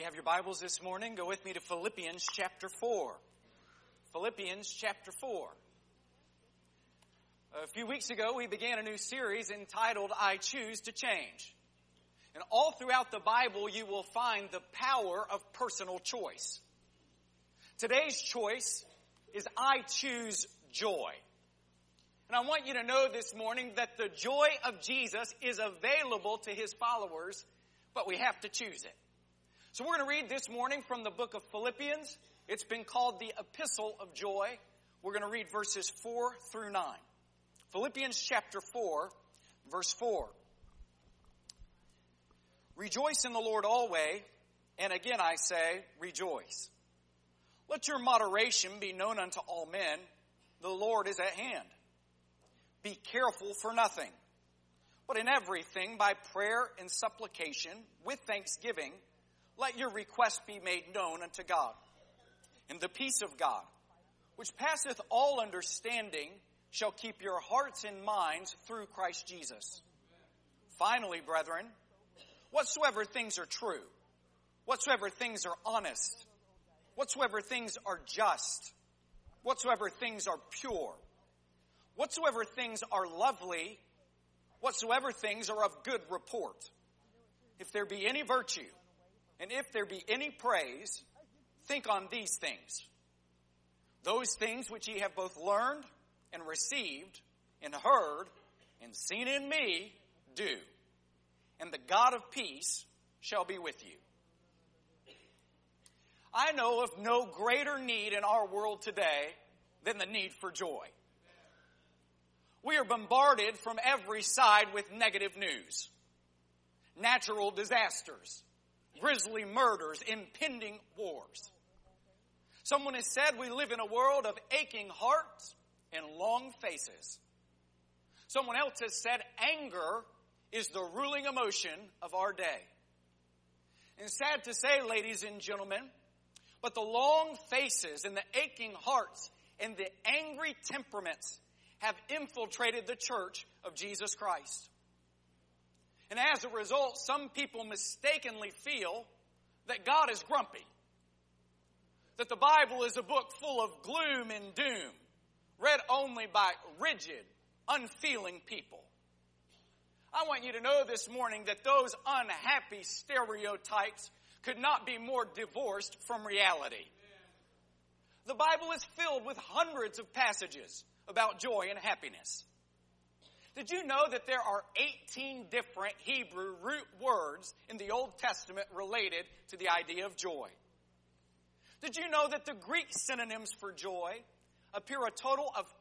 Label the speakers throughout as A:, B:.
A: you have your Bibles this morning, go with me to Philippians chapter 4. Philippians chapter 4. A few weeks ago, we began a new series entitled, I Choose to Change. And all throughout the Bible, you will find the power of personal choice. Today's choice is I choose joy. And I want you to know this morning that the joy of Jesus is available to His followers, but we have to choose it. So we're going to read this morning from the book of Philippians. It's been called the Epistle of Joy. We're going to read verses 4 through 9. Philippians chapter 4, verse 4. Rejoice in the Lord always, and again I say, rejoice. Let your moderation be known unto all men. The Lord is at hand. Be careful for nothing, but in everything by prayer and supplication with thanksgiving, let your requests be made known unto God. And the peace of God, which passeth all understanding, shall keep your hearts and minds through Christ Jesus. Finally, brethren, whatsoever things are true, whatsoever things are honest, whatsoever things are just, whatsoever things are pure, whatsoever things are lovely, whatsoever things are of good report, if there be any virtue, and if there be any praise, think on these things. Those things which ye have both learned and received and heard and seen in me, do. And the God of peace shall be with you. I know of no greater need in our world today than the need for joy. We are bombarded from every side with negative news. Natural disasters, grisly murders, impending wars. Someone has said we live in a world of aching hearts and long faces. Someone else has said anger is the ruling emotion of our day. And sad to say, ladies and gentlemen, but the long faces and the aching hearts and the angry temperaments have infiltrated the church of Jesus Christ. And as a result, some people mistakenly feel that God is grumpy. That the Bible is a book full of gloom and doom, read only by rigid, unfeeling people. I want you to know this morning that those unhappy stereotypes could not be more divorced from reality. The Bible is filled with hundreds of passages about joy and happiness. Did you know that there are 18 different Hebrew root words in the Old Testament related to the idea of joy? Did you know that the Greek synonyms for joy appear a total of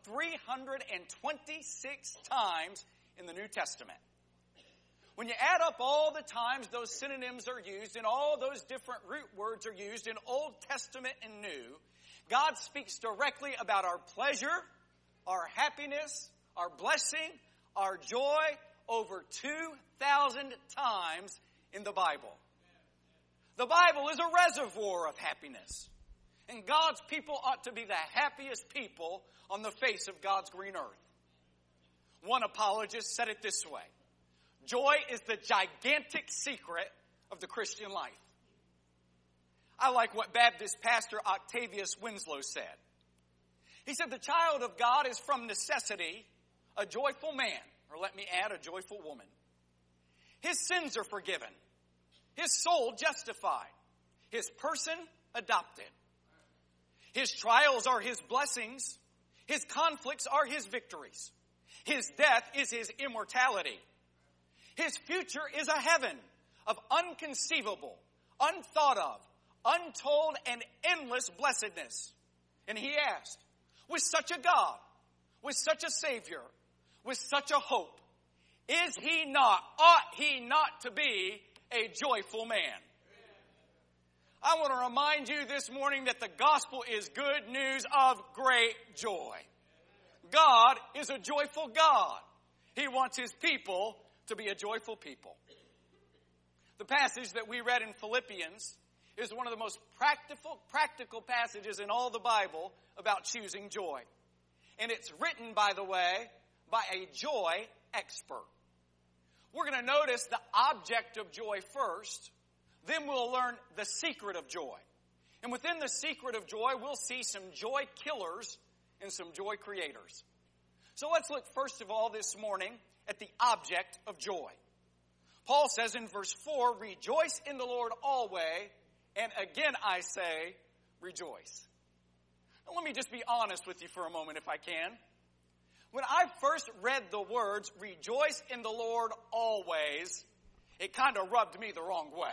A: 326 times in the New Testament? When you add up all the times those synonyms are used and all those different root words are used in Old Testament and New, God speaks directly about our pleasure, our happiness, our blessing, our joy over 2,000 times in the Bible. The Bible is a reservoir of happiness. And God's people ought to be the happiest people on the face of God's green earth. One apologist said it this way: joy is the gigantic secret of the Christian life. I like what Baptist pastor Octavius Winslow said. He said, the child of God is from necessity a joyful man, or let me add, a joyful woman. His sins are forgiven. His soul justified. His person adopted. His trials are his blessings. His conflicts are his victories. His death is his immortality. His future is a heaven of unconceivable, unthought of, untold, and endless blessedness. And he asked, with such a God, with such a Savior, with such a hope, ought he not to be a joyful man? I want to remind you this morning that the gospel is good news of great joy. God is a joyful God. He wants His people to be a joyful people. The passage that we read in Philippians is one of the most practical passages in all the Bible about choosing joy. And it's written, by the way, by a joy expert. We're going to notice the object of joy first, Then we'll learn the secret of joy. And within the secret of joy, we'll see some joy killers and some joy creators. So let's look first of all this morning at the object of joy. Paul says in verse 4, rejoice in the Lord always, and again I say, rejoice. Now let me just be honest with you for a moment if I can. When I first read the words, rejoice in the Lord always, it kind of rubbed me the wrong way.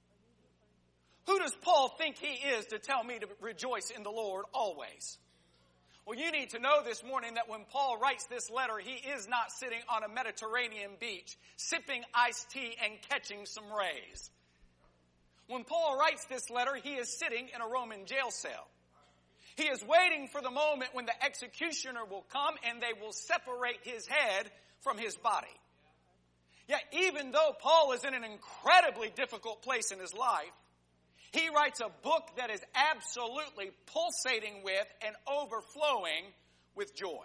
A: Who does Paul think he is to tell me to rejoice in the Lord always? Well, you need to know this morning that when Paul writes this letter, he is not sitting on a Mediterranean beach, sipping iced tea and catching some rays. When Paul writes this letter, he is sitting in a Roman jail cell. He is waiting for the moment when the executioner will come and they will separate his head from his body. Yet even though Paul is in an incredibly difficult place in his life, he writes a book that is absolutely pulsating with and overflowing with joy.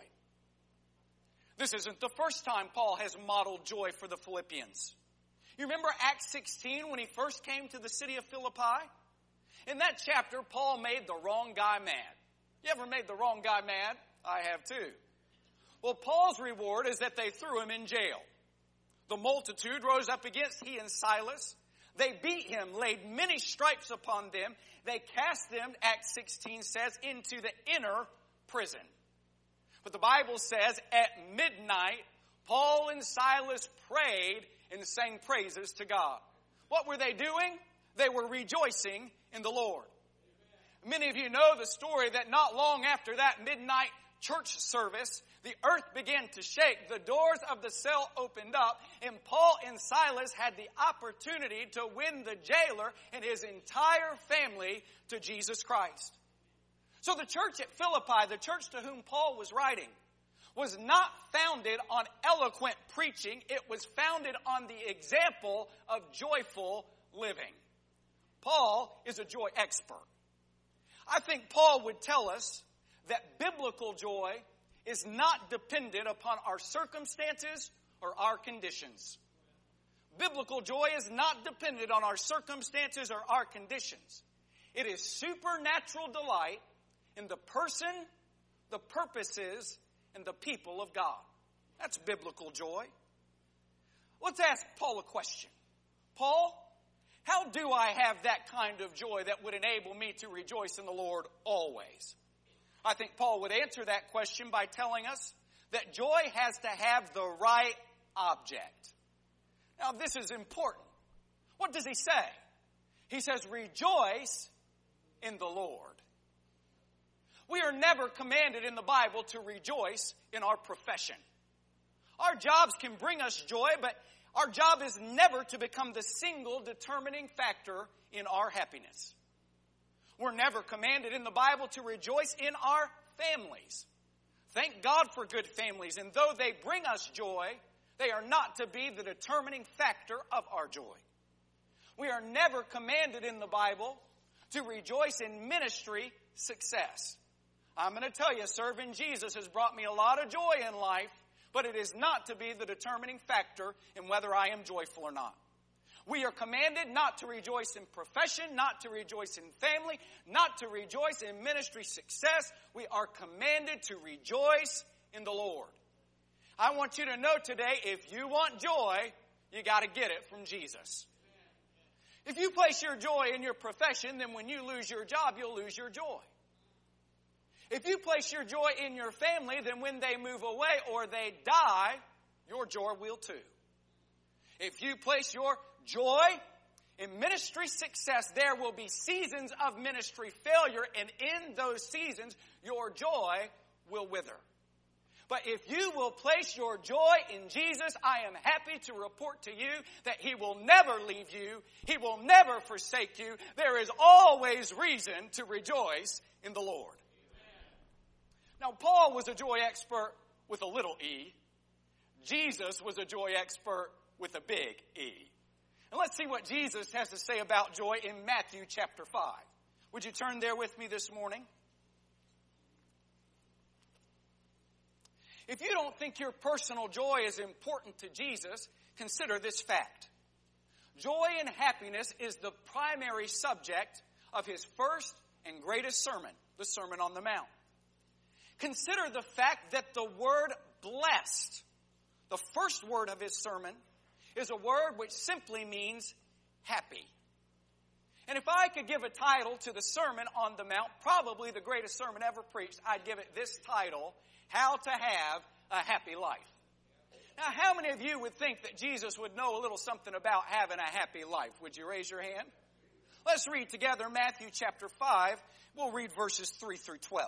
A: This isn't the first time Paul has modeled joy for the Philippians. You remember Acts 16 when he first came to the city of Philippi? In that chapter, Paul made the wrong guy mad. You ever made the wrong guy mad? I have too. Well, Paul's reward is that they threw him in jail. The multitude rose up against he and Silas. They beat him, laid many stripes upon them. They cast them, Acts 16 says, into the inner prison. But the Bible says at midnight, Paul and Silas prayed and sang praises to God. What were they doing? They were rejoicing in the Lord. Many of you know the story that not long after that midnight church service, the earth began to shake. The doors of the cell opened up, and Paul and Silas had the opportunity to win the jailer and his entire family to Jesus Christ. So the church at Philippi, the church to whom Paul was writing, was not founded on eloquent preaching. It was founded on the example of joyful living. Paul is a joy expert. I think Paul would tell us that biblical joy is not dependent upon our circumstances or our conditions. Biblical joy is not dependent on our circumstances or our conditions. It is supernatural delight in the person, the purposes, and the people of God. That's biblical joy. Let's ask Paul a question. Paul, how do I have that kind of joy that would enable me to rejoice in the Lord always? I think Paul would answer that question by telling us that joy has to have the right object. Now, this is important. What does he say? He says, rejoice in the Lord. We are never commanded in the Bible to rejoice in our profession. Our jobs can bring us joy, but our job is never to become the single determining factor in our happiness. We're never commanded in the Bible to rejoice in our families. Thank God for good families, and though they bring us joy, they are not to be the determining factor of our joy. We are never commanded in the Bible to rejoice in ministry success. I'm going to tell you, serving Jesus has brought me a lot of joy in life, but it is not to be the determining factor in whether I am joyful or not. We are commanded not to rejoice in profession, not to rejoice in family, not to rejoice in ministry success. We are commanded to rejoice in the Lord. I want you to know today, if you want joy, you got to get it from Jesus. If you place your joy in your profession, then when you lose your job, you'll lose your joy. If you place your joy in your family, then when they move away or they die, your joy will too. If you place your joy in ministry success, there will be seasons of ministry failure, and in those seasons, your joy will wither. But if you will place your joy in Jesus, I am happy to report to you that He will never leave you. He will never forsake you. There is always reason to rejoice in the Lord. Now, Paul was a joy expert with a little e. Jesus was a joy expert with a big E. And let's see what Jesus has to say about joy in Matthew chapter 5. Would you turn there with me this morning? If you don't think your personal joy is important to Jesus, consider this fact. Joy and happiness is the primary subject of his first and greatest sermon, the Sermon on the Mount. Consider the fact that the word blessed, the first word of his sermon, is a word which simply means happy. And if I could give a title to the Sermon on the Mount, probably the greatest sermon ever preached, I'd give it this title, How to Have a Happy Life. Now, how many of you would think that Jesus would know a little something about having a happy life? Would you raise your hand? Let's read together Matthew chapter 5. We'll read verses 3 through 12.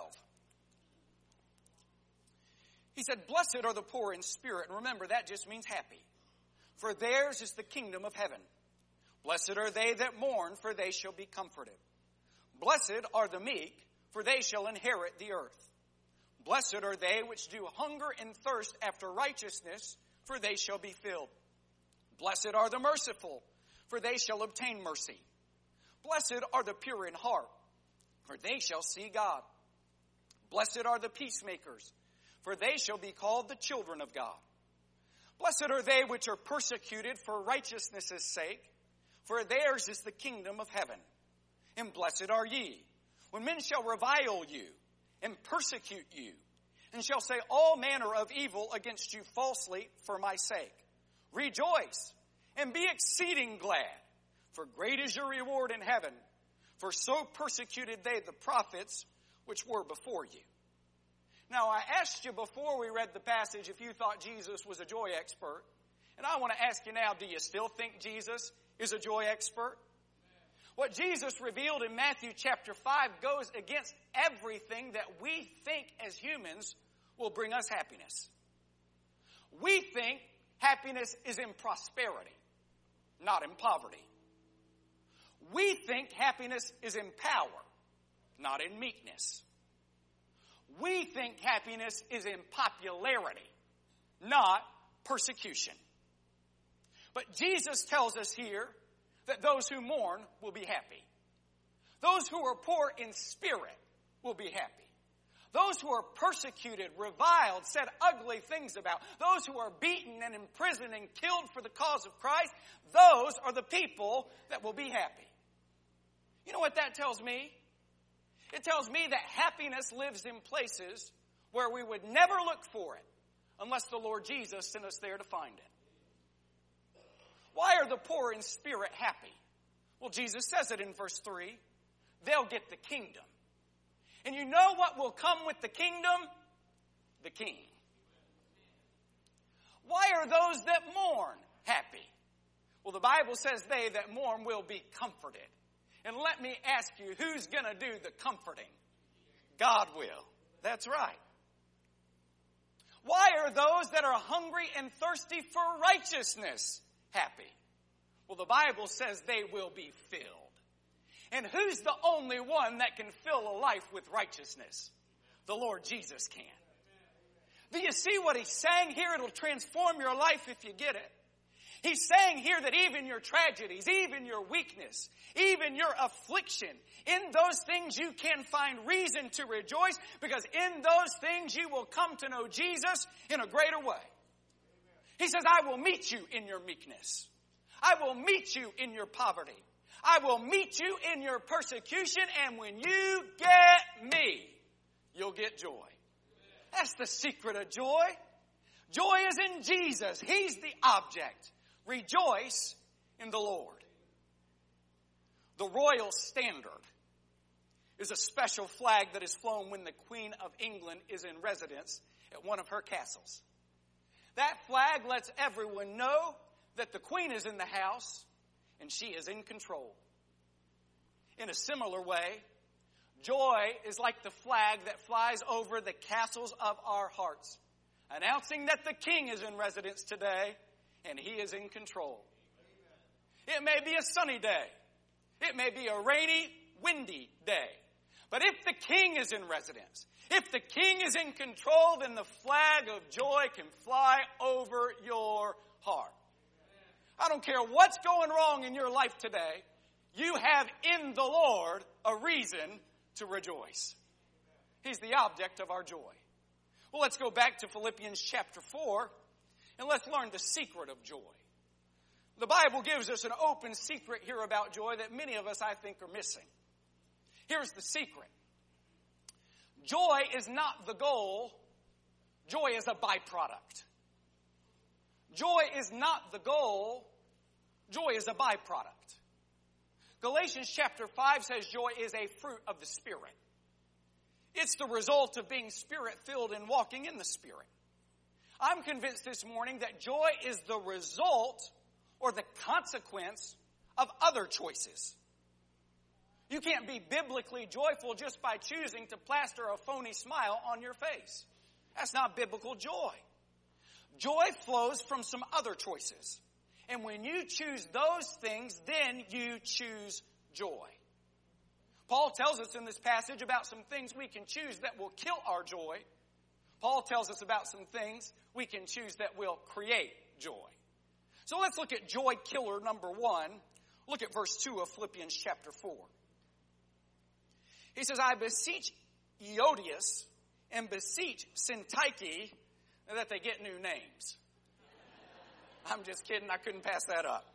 A: He said, "Blessed are the poor in spirit." And remember, that just means happy. "For theirs is the kingdom of heaven. Blessed are they that mourn, for they shall be comforted. Blessed are the meek, for they shall inherit the earth. Blessed are they which do hunger and thirst after righteousness, for they shall be filled. Blessed are the merciful, for they shall obtain mercy. Blessed are the pure in heart, for they shall see God. Blessed are the peacemakers, for they shall be called the children of God. Blessed are they which are persecuted for righteousness' sake, for theirs is the kingdom of heaven. And blessed are ye, when men shall revile you, and persecute you, and shall say all manner of evil against you falsely for my sake. Rejoice, and be exceeding glad, for great is your reward in heaven. For so persecuted they the prophets which were before you." Now, I asked you before we read the passage if you thought Jesus was a joy expert. And I want to ask you now, do you still think Jesus is a joy expert? What Jesus revealed in Matthew chapter 5 goes against everything that we think as humans will bring us happiness. We think happiness is in prosperity, not in poverty. We think happiness is in power, not in meekness. We think happiness is in popularity, not persecution. But Jesus tells us here that those who mourn will be happy. Those who are poor in spirit will be happy. Those who are persecuted, reviled, said ugly things about, those who are beaten and imprisoned and killed for the cause of Christ, those are the people that will be happy. You know what that tells me? It tells me that happiness lives in places where we would never look for it unless the Lord Jesus sent us there to find it. Why are the poor in spirit happy? Well, Jesus says it in verse 3. They'll get the kingdom. And you know what will come with the kingdom? The king. Why are those that mourn happy? Well, the Bible says they that mourn will be comforted. And let me ask you, who's going to do the comforting? God will. That's right. Why are those that are hungry and thirsty for righteousness happy? Well, the Bible says they will be filled. And who's the only one that can fill a life with righteousness? The Lord Jesus can. Do you see what he's saying here? It'll transform your life if you get it. He's saying here that even your tragedies, even your weakness, even your affliction, in those things you can find reason to rejoice, because in those things you will come to know Jesus in a greater way. He says, I will meet you in your meekness. I will meet you in your poverty. I will meet you in your persecution, and when you get me, you'll get joy. That's the secret of joy. Joy is in Jesus. He's the object. Rejoice in the Lord. The Royal Standard is a special flag that is flown when the Queen of England is in residence at one of her castles. That flag lets everyone know that the Queen is in the house and she is in control. In a similar way, joy is like the flag that flies over the castles of our hearts, announcing that the King is in residence today and he is in control. It may be a sunny day. It may be a rainy, windy day. But if the King is in residence, if the King is in control, then the flag of joy can fly over your heart. I don't care what's going wrong in your life today, you have in the Lord a reason to rejoice. He's the object of our joy. Well, let's go back to Philippians chapter 4, and let's learn the secret of joy. The Bible gives us an open secret here about joy that many of us, I think, are missing. Here's the secret. Joy is not the goal. Joy is a byproduct. Joy is not the goal. Joy is a byproduct. Galatians chapter 5 says joy is a fruit of the Spirit. It's the result of being Spirit-filled and walking in the Spirit. I'm convinced this morning that joy is the result or the consequence of other choices. You can't be biblically joyful just by choosing to plaster a phony smile on your face. That's not biblical joy. Joy flows from some other choices. And when you choose those things, then you choose joy. Paul tells us in this passage about some things we can choose that will kill our joy. Paul tells us about some things we can choose that will create joy. So let's look at joy killer number 1. Look at verse 2 of Philippians chapter 4. He says, I beseech Euodias and beseech Syntyche that they get new names. I'm just kidding. I couldn't pass that up.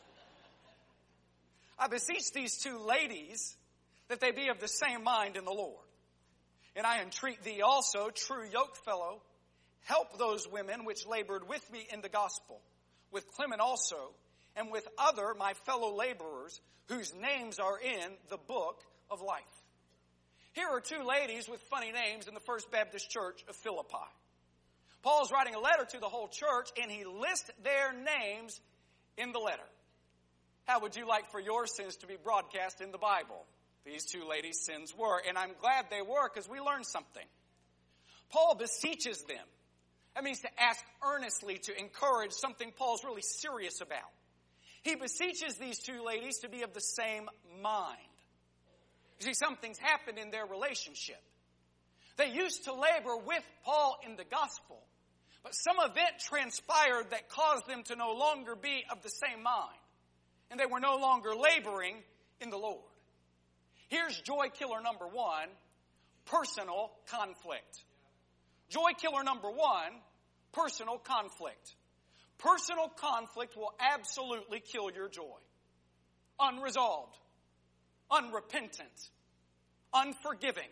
A: I beseech these two ladies that they be of the same mind in the Lord. And I entreat thee also, true yokefellow, help those women which labored with me in the gospel, with Clement also, and with other my fellow laborers, whose names are in the book of life. Here are two ladies with funny names in the First Baptist Church of Philippi. Paul's writing a letter to the whole church, and he lists their names in the letter. How would you like for your sins to be broadcast in the Bible? These two ladies' sins were, and I'm glad they were because we learned something. Paul beseeches them. That means to ask earnestly, to encourage, something Paul's really serious about. He beseeches these two ladies to be of the same mind. You see, something's happened in their relationship. They used to labor with Paul in the gospel, but some event transpired that caused them to no longer be of the same mind, and they were no longer laboring in the Lord. Here's joy killer number 1, personal conflict. Joy killer number 1, personal conflict. Personal conflict will absolutely kill your joy. Unresolved, unrepentant, unforgiving.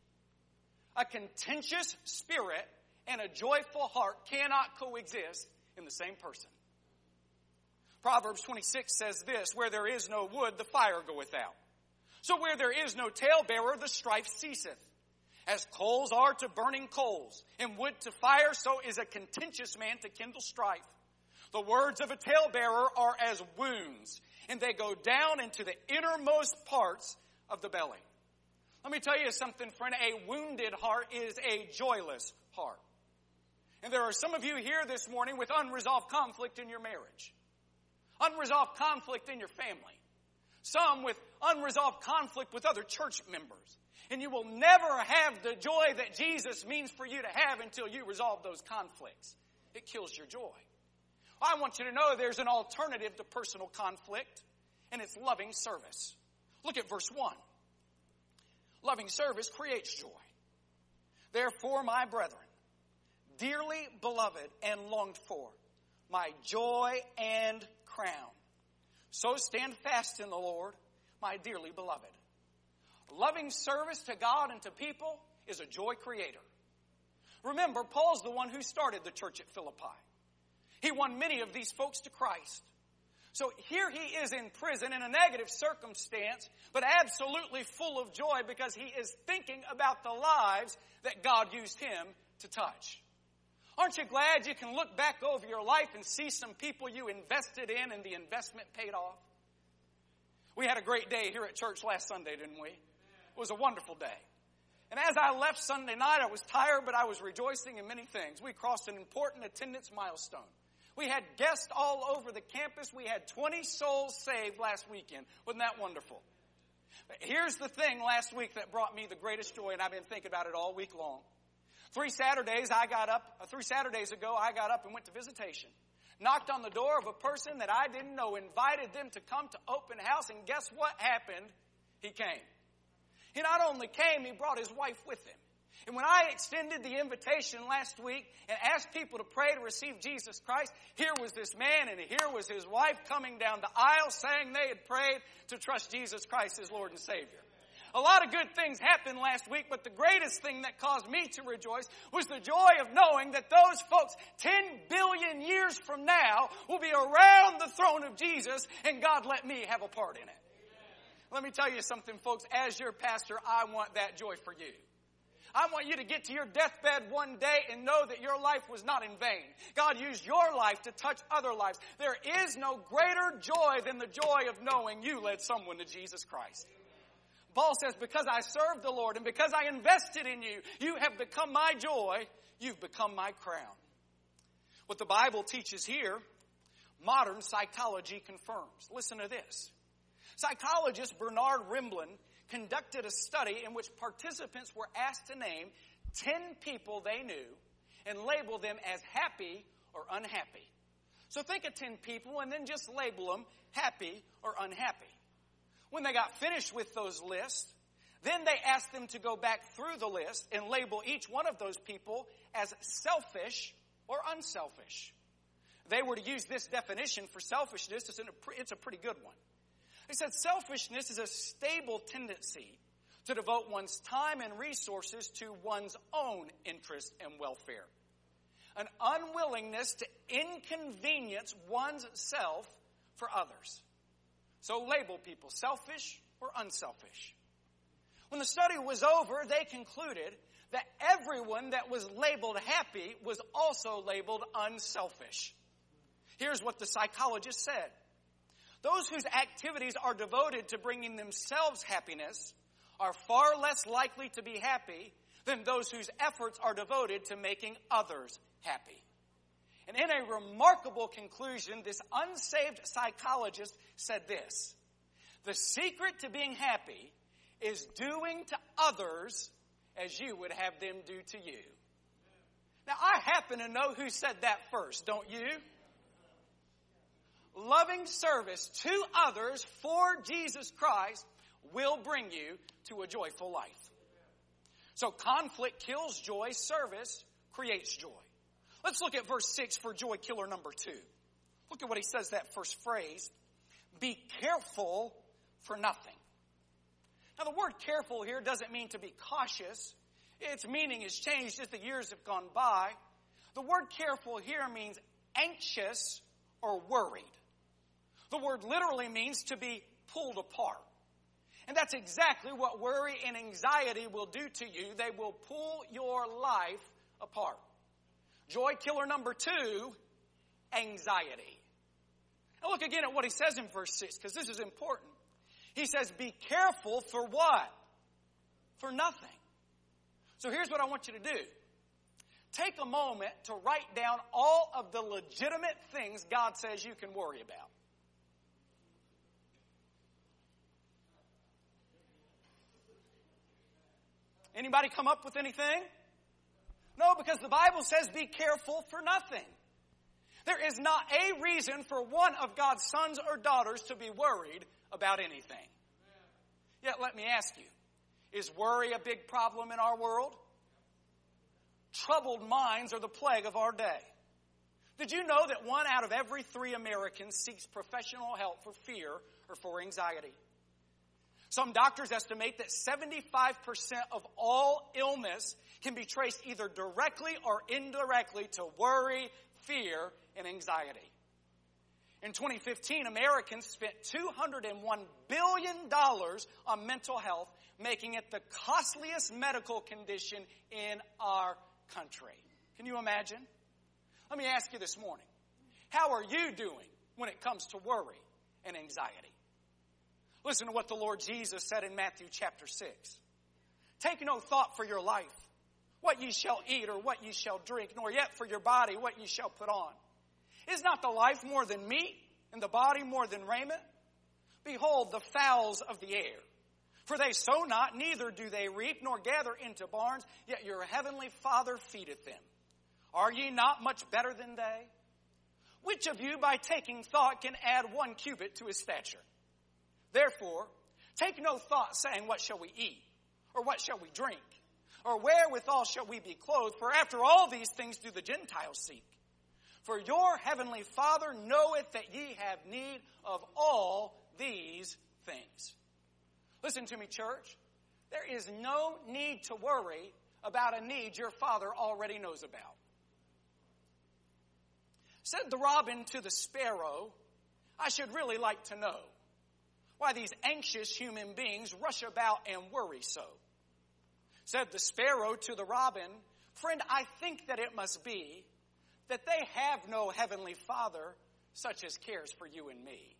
A: A contentious spirit and a joyful heart cannot coexist in the same person. Proverbs 26 says this, where there is no wood, the fire goeth out. So where there is no talebearer, the strife ceaseth. As coals are to burning coals, and wood to fire, so is a contentious man to kindle strife. The words of a talebearer are as wounds, and they go down into the innermost parts of the belly. Let me tell you something, friend. A wounded heart is a joyless heart. And there are some of you here this morning with unresolved conflict in your marriage. Unresolved conflict in your family. Some with unresolved conflict with other church members. And you will never have the joy that Jesus means for you to have until you resolve those conflicts. It kills your joy. I want you to know there's an alternative to personal conflict, and it's loving service. Look at verse 1. Loving service creates joy. Therefore, my brethren, dearly beloved and longed for, my joy and crown. So stand fast in the Lord, my dearly beloved. Loving service to God and to people is a joy creator. Remember, Paul's the one who started the church at Philippi. He won many of these folks to Christ. So here he is in prison in a negative circumstance, but absolutely full of joy because he is thinking about the lives that God used him to touch. Aren't you glad you can look back over your life and see some people you invested in and the investment paid off? We had a great day here at church last Sunday, didn't we? It was a wonderful day. And as I left Sunday night, I was tired, but I was rejoicing in many things. We crossed an important attendance milestone. We had guests all over the campus. We had 20 souls saved last weekend. Wasn't that wonderful? But here's the thing last week that brought me the greatest joy, and I've been thinking about it all week long. 3 Saturdays ago, I got up and went to visitation. Knocked on the door of a person that I didn't know, invited them to come to open house, and guess what happened? He came. He not only came, he brought his wife with him. And when I extended the invitation last week and asked people to pray to receive Jesus Christ, here was this man and here was his wife coming down the aisle saying they had prayed to trust Jesus Christ as Lord and Savior. A lot of good things happened last week, but the greatest thing that caused me to rejoice was the joy of knowing that those folks 10 billion years from now will be around the throne of Jesus, and God let me have a part in it. Let me tell you something, folks. As your pastor, I want that joy for you. I want you to get to your deathbed one day and know that your life was not in vain. God used your life to touch other lives. There is no greater joy than the joy of knowing you led someone to Jesus Christ. Paul says, because I served the Lord and because I invested in you, you have become my joy. You've become my crown. What the Bible teaches here, modern psychology confirms. Listen to this. Psychologist Bernard Rimblin conducted a study in which participants were asked to name 10 people they knew and label them as happy or unhappy. So think of 10 people and then just label them happy or unhappy. When they got finished with those lists, then they asked them to go back through the list and label each one of those people as selfish or unselfish. They were to use this definition for selfishness. It's a pretty good one. They said selfishness is a stable tendency to devote one's time and resources to one's own interest and welfare. An unwillingness to inconvenience one's self for others. So label people selfish or unselfish. When the study was over, they concluded that everyone that was labeled happy was also labeled unselfish. Here's what the psychologist said. Those whose activities are devoted to bringing themselves happiness are far less likely to be happy than those whose efforts are devoted to making others happy. And in a remarkable conclusion, this unsaved psychologist said this: the secret to being happy is doing to others as you would have them do to you. Now, I happen to know who said that first, don't you? Loving service to others for Jesus Christ will bring you to a joyful life. So conflict kills joy, service creates joy. Let's look at verse 6 for joy killer number 2. Look at what he says, that first phrase. Be careful for nothing. Now the word careful here doesn't mean to be cautious. Its meaning has changed as the years have gone by. The word careful here means anxious or worried. The word literally means to be pulled apart. And that's exactly what worry and anxiety will do to you. They will pull your life apart. Joy killer number 2, anxiety. Now look again at what he says in verse 6, because this is important. He says, be careful for what? For nothing. So here's what I want you to do. Take a moment to write down all of the legitimate things God says you can worry about. Anybody come up with anything? No, because the Bible says be careful for nothing. There is not a reason for one of God's sons or daughters to be worried about anything. Yet let me ask you, is worry a big problem in our world? Troubled minds are the plague of our day. Did you know that 1 out of every 3 Americans seeks professional help for fear or for anxiety? Some doctors estimate that 75% of all illness can be traced either directly or indirectly to worry, fear, and anxiety. In 2015, Americans spent $201 billion on mental health, making it the costliest medical condition in our country. Can you imagine? Let me ask you this morning, how are you doing when it comes to worry and anxiety? Listen to what the Lord Jesus said in Matthew chapter 6. Take no thought for your life, what ye shall eat or what ye shall drink, nor yet for your body what ye shall put on. Is not the life more than meat, and the body more than raiment? Behold the fowls of the air, for they sow not, neither do they reap, nor gather into barns, yet your heavenly Father feedeth them. Are ye not much better than they? Which of you by taking thought can add 1 cubit to his stature? Therefore, take no thought saying, what shall we eat? Or what shall we drink? Or wherewithal shall we be clothed? For after all these things do the Gentiles seek. For your heavenly Father knoweth that ye have need of all these things. Listen to me, church. There is no need to worry about a need your Father already knows about. Said the robin to the sparrow, I should really like to know why these anxious human beings rush about and worry so. Said the sparrow to the robin, friend, I think that it must be that they have no heavenly Father such as cares for you and me.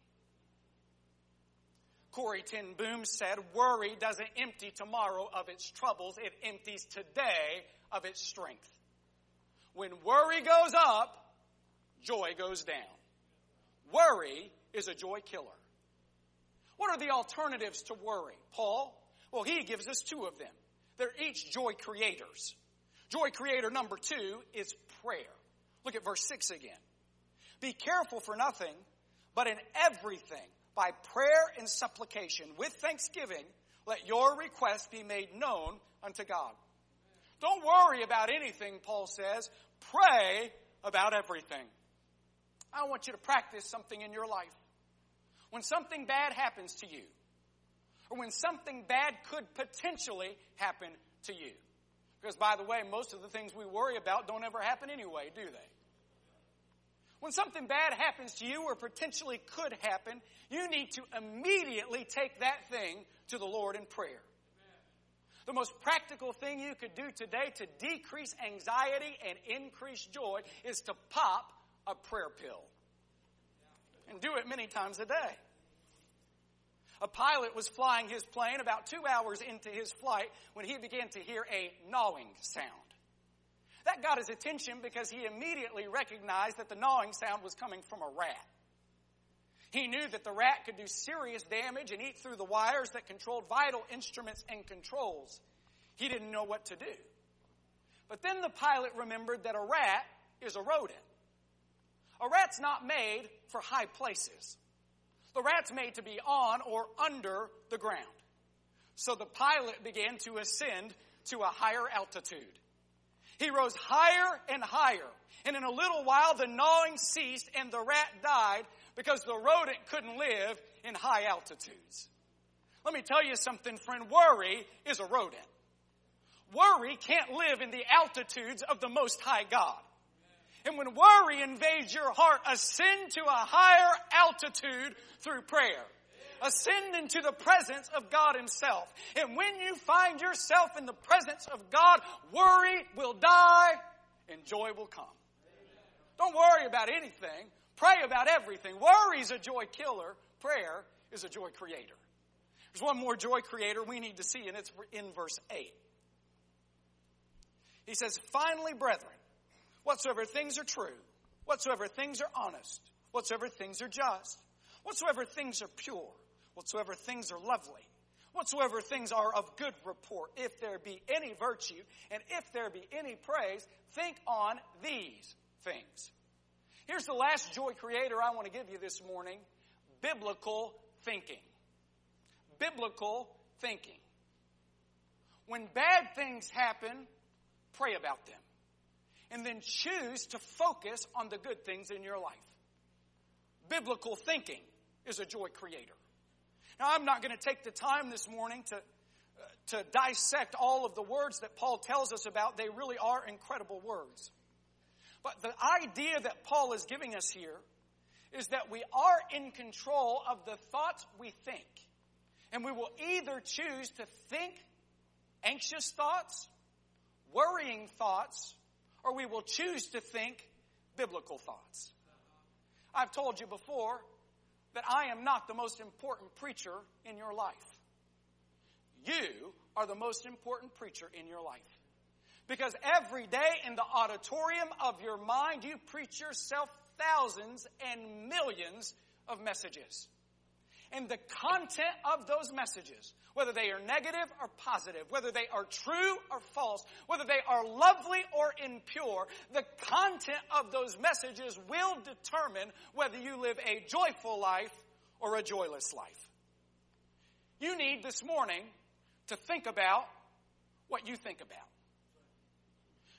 A: Corrie ten Boom said, worry doesn't empty tomorrow of its troubles, it empties today of its strength. When worry goes up, joy goes down. Worry is a joy killer. What are the alternatives to worry, Paul? Well, he gives us two of them. They're each joy creators. Joy creator number 2 is prayer. Look at verse 6 again. Be careful for nothing, but in everything, by prayer and supplication, with thanksgiving, let your requests be made known unto God. Don't worry about anything, Paul says. Pray about everything. I want you to practice something in your life. When something bad happens to you, or when something bad could potentially happen to you. Because, by the way, most of the things we worry about don't ever happen anyway, do they? When something bad happens to you or potentially could happen, you need to immediately take that thing to the Lord in prayer. The most practical thing you could do today to decrease anxiety and increase joy is to pop a prayer pill. And do it many times a day. A pilot was flying his plane about 2 hours into his flight when he began to hear a gnawing sound. That got his attention because he immediately recognized that the gnawing sound was coming from a rat. He knew that the rat could do serious damage and eat through the wires that controlled vital instruments and controls. He didn't know what to do. But then the pilot remembered that a rat is a rodent. A rat's not made for high places. The rat's made to be on or under the ground. So the pilot began to ascend to a higher altitude. He rose higher and higher. And in a little while, the gnawing ceased and the rat died because the rodent couldn't live in high altitudes. Let me tell you something, friend. Worry is a rodent. Worry can't live in the altitudes of the Most High God. And when worry invades your heart, ascend to a higher altitude through prayer. Ascend into the presence of God Himself. And when you find yourself in the presence of God, worry will die and joy will come. Don't worry about anything. Pray about everything. Worry is a joy killer. Prayer is a joy creator. There's one more joy creator we need to see, and it's in verse 8. He says, finally, brethren, whatsoever things are true, whatsoever things are honest, whatsoever things are just, whatsoever things are pure, whatsoever things are lovely, whatsoever things are of good report, if there be any virtue, and if there be any praise, think on these things. Here's the last joy creator I want to give you this morning, biblical thinking. Biblical thinking. When bad things happen, pray about them. And then choose to focus on the good things in your life. Biblical thinking is a joy creator. Now, I'm not going to take the time this morning to dissect all of the words that Paul tells us about. They really are incredible words. But the idea that Paul is giving us here is that we are in control of the thoughts we think. And we will either choose to think anxious thoughts, worrying thoughts, or we will choose to think biblical thoughts. I've told you before that I am not the most important preacher in your life. You are the most important preacher in your life. Because every day in the auditorium of your mind, you preach yourself thousands and millions of messages. And the content of those messages, whether they are negative or positive, whether they are true or false, whether they are lovely or impure, the content of those messages will determine whether you live a joyful life or a joyless life. You need this morning to think about what you think about.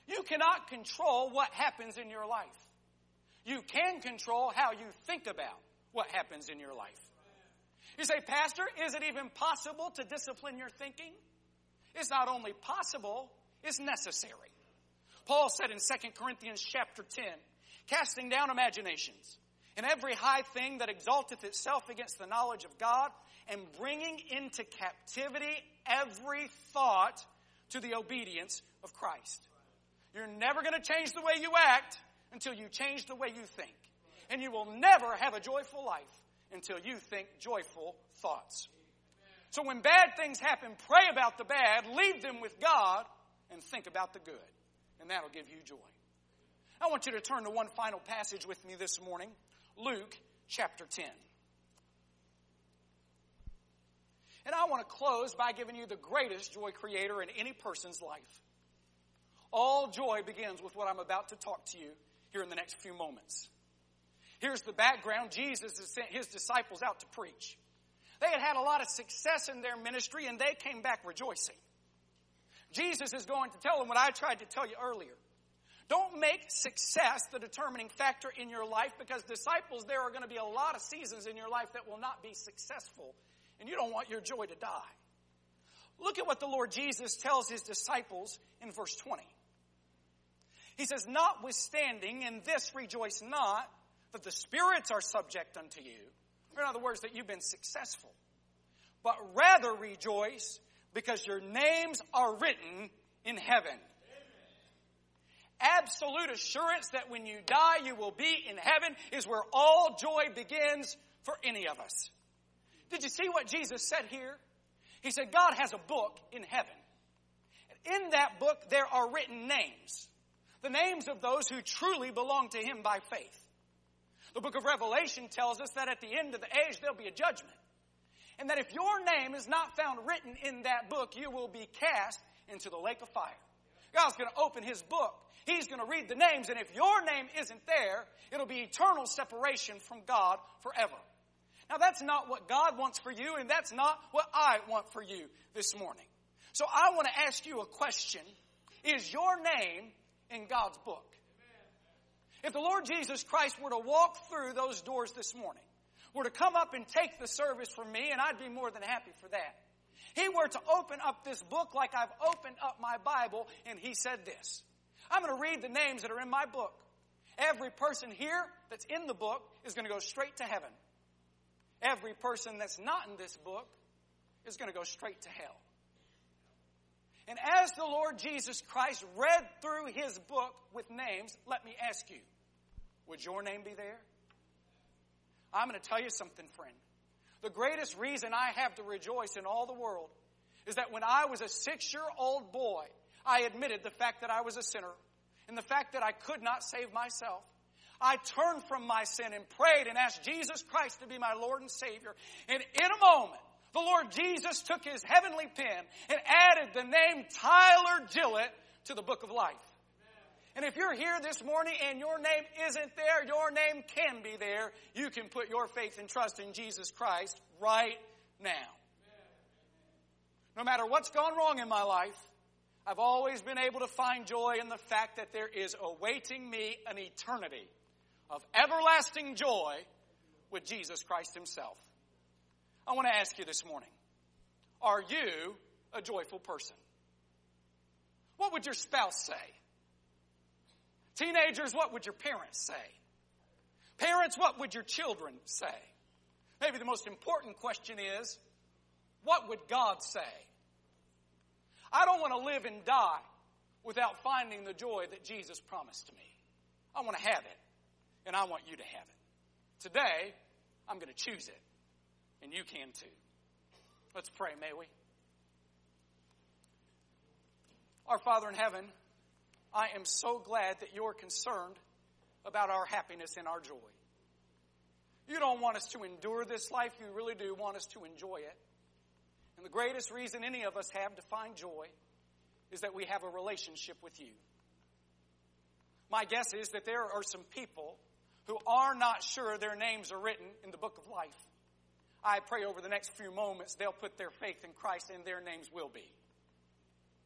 A: You cannot control what happens in your life. You can control how you think about what happens in your life. You say, Pastor, is it even possible to discipline your thinking? It's not only possible, it's necessary. Paul said in 2 Corinthians chapter 10, casting down imaginations and every high thing that exalteth itself against the knowledge of God, and bringing into captivity every thought to the obedience of Christ. You're never going to change the way you act until you change the way you think. And you will never have a joyful life until you think joyful thoughts. So when bad things happen, pray about the bad, leave them with God, and think about the good. And that'll give you joy. I want you to turn to one final passage with me this morning. Luke chapter 10. And I want to close by giving you the greatest joy creator in any person's life. All joy begins with what I'm about to talk to you here in the next few moments. Here's the background. Jesus has sent his disciples out to preach. They had had a lot of success in their ministry, and they came back rejoicing. Jesus is going to tell them what I tried to tell you earlier. Don't make success the determining factor in your life, because disciples, there are going to be a lot of seasons in your life that will not be successful, and you don't want your joy to die. Look at what the Lord Jesus tells his disciples in verse 20. He says, notwithstanding, in this rejoice not, that the spirits are subject unto you. In other words, that you've been successful. But rather rejoice because your names are written in heaven. Absolute assurance that when you die, you will be in heaven is where all joy begins for any of us. Did you see what Jesus said here? He said God has a book in heaven. And in that book, there are written names. The names of those who truly belong to him by faith. The book of Revelation tells us that at the end of the age, there'll be a judgment. And that if your name is not found written in that book, you will be cast into the lake of fire. God's going to open his book. He's going to read the names. And if your name isn't there, it'll be eternal separation from God forever. Now, that's not what God wants for you, and that's not what I want for you this morning. So I want to ask you a question. Is your name in God's book? If the Lord Jesus Christ were to walk through those doors this morning, were to come up and take the service from me, and I'd be more than happy for that. He were to open up this book like I've opened up my Bible, and he said this. I'm going to read the names that are in my book. Every person here that's in the book is going to go straight to heaven. Every person that's not in this book is going to go straight to hell. And as the Lord Jesus Christ read through his book with names, let me ask you, would your name be there? I'm going to tell you something, friend. The greatest reason I have to rejoice in all the world is that when I was a 6-year-old boy, I admitted the fact that I was a sinner and the fact that I could not save myself. I turned from my sin and prayed and asked Jesus Christ to be my Lord and Savior. And in a moment, the Lord Jesus took his heavenly pen and added the name Tyler Gillett to the book of life. And if you're here this morning and your name isn't there, your name can be there. You can put your faith and trust in Jesus Christ right now. No matter what's gone wrong in my life, I've always been able to find joy in the fact that there is awaiting me an eternity of everlasting joy with Jesus Christ himself. I want to ask you this morning, are you a joyful person? What would your spouse say? Teenagers, what would your parents say? Parents, what would your children say? Maybe the most important question is, what would God say? I don't want to live and die without finding the joy that Jesus promised to me. I want to have it, and I want you to have it. Today, I'm going to choose it, and you can too. Let's pray, may we? Our Father in heaven, I am so glad that you're concerned about our happiness and our joy. You don't want us to endure this life. You really do want us to enjoy it. And the greatest reason any of us have to find joy is that we have a relationship with you. My guess is that there are some people who are not sure their names are written in the book of life. I pray over the next few moments they'll put their faith in Christ and their names will be.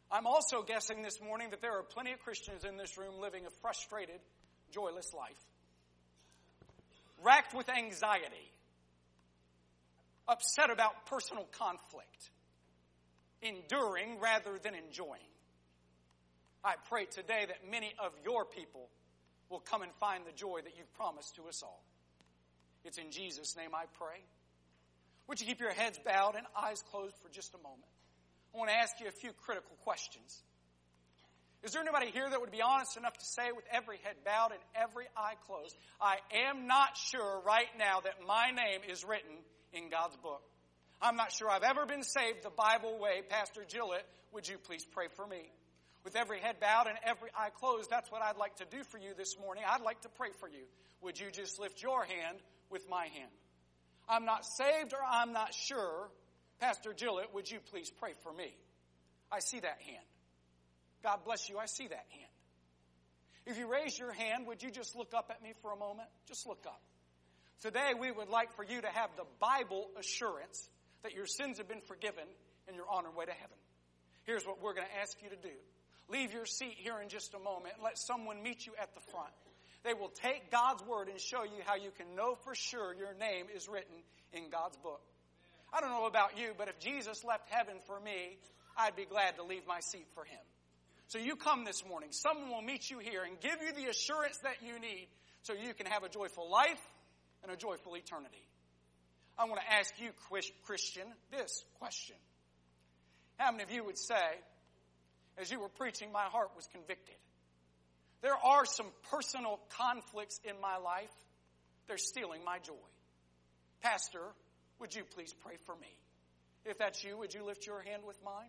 A: I'm also guessing this morning that there are plenty of Christians in this room living a frustrated, joyless life. Racked with anxiety. Upset about personal conflict. Enduring rather than enjoying. I pray today that many of your people will come and find the joy that you've promised to us all. It's in Jesus' name I pray. Would you keep your heads bowed and eyes closed for just a moment? I want to ask you a few critical questions. Is there anybody here that would be honest enough to say, with every head bowed and every eye closed, I am not sure right now that my name is written in God's book? I'm not sure I've ever been saved the Bible way. Pastor Gillett, would you please pray for me? With every head bowed and every eye closed, that's what I'd like to do for you this morning. I'd like to pray for you. Would you just lift your hand with my hand? I'm not saved or I'm not sure. Pastor Gillett, would you please pray for me? I see that hand. God bless you. I see that hand. If you raise your hand, would you just look up at me for a moment? Just look up. Today we would like for you to have the Bible assurance that your sins have been forgiven and you're on your way to heaven. Here's what we're going to ask you to do. Leave your seat here in just a moment and let someone meet you at the front. They will take God's word and show you how you can know for sure your name is written in God's book. I don't know about you, but if Jesus left heaven for me, I'd be glad to leave my seat for him. So you come this morning. Someone will meet you here and give you the assurance that you need so you can have a joyful life and a joyful eternity. I want to ask you, Christian, this question. How many of you would say, as you were preaching, my heart was convicted? There are some personal conflicts in my life. They're stealing my joy. Pastor, would you please pray for me? If that's you, would you lift your hand with mine?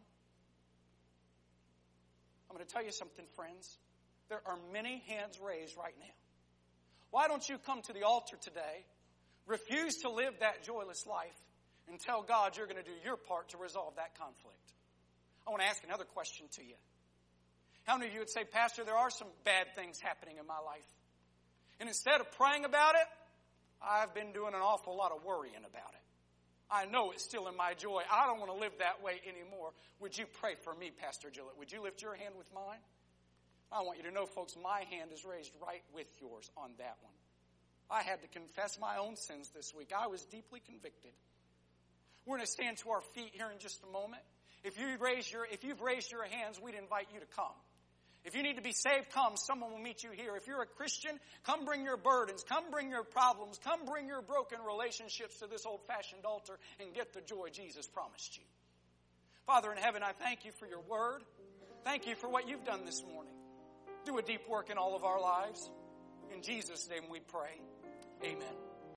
A: I'm going to tell you something, friends. There are many hands raised right now. Why don't you come to the altar today, refuse to live that joyless life, and tell God you're going to do your part to resolve that conflict? I want to ask another question to you. How many of you would say, Pastor, there are some bad things happening in my life, and instead of praying about it, I've been doing an awful lot of worrying about it. I know it's still in my joy. I don't want to live that way anymore. Would you pray for me, Pastor Gillett? Would you lift your hand with mine? I want you to know, folks, my hand is raised right with yours on that one. I had to confess my own sins this week. I was deeply convicted. We're going to stand to our feet here in just a moment. If you've raised your hands, we'd invite you to come. If you need to be saved, come. Someone will meet you here. If you're a Christian, come bring your burdens. Come bring your problems. Come bring your broken relationships to this old-fashioned altar and get the joy Jesus promised you. Father in heaven, I thank you for your word. Thank you for what you've done this morning. Do a deep work in all of our lives. In Jesus' name we pray. Amen.